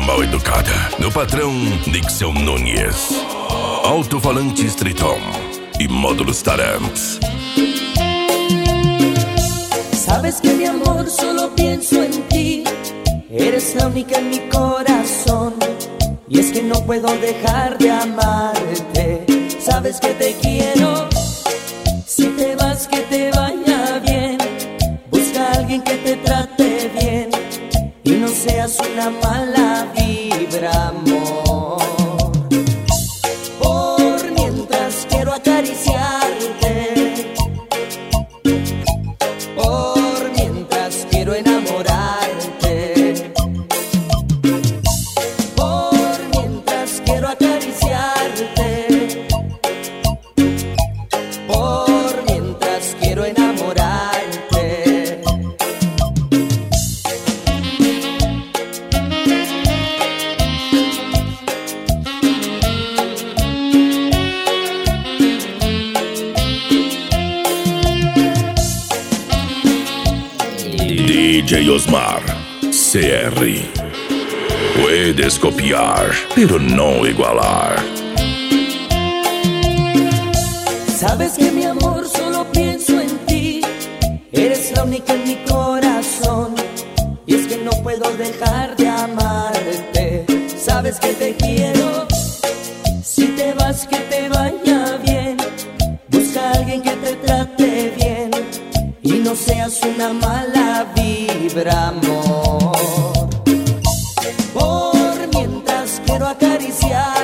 mal educada. Meu patrão, Nixon Nunes. Alto-falante Triton y módulos Taramps. Sabes que mi amor solo pienso en ti. Eres la única en mi corazón. Y es que no puedo dejar de amarte. Sabes que te quiero. Si te vas, que te vaya bien. Busca a alguien que te trate bien y no seas una mala vibra, amor. Por mientras quiero acariciarte. Por mientras quiero enamorarte. Por mientras quiero acariciarte. Por mientras quiero enamorarte. DJ Osmar, CR. Puedes copiar, pero no igualar. Sabes que mi amor solo pienso en ti. Eres la única en mi corazón. Y es que no puedo dejar de amarte. Sabes que te quiero. Si te vas, que te vaya bien. Busca a alguien que te trate bien y no seas una mala vibra, amor. Por mientras quiero acariciar.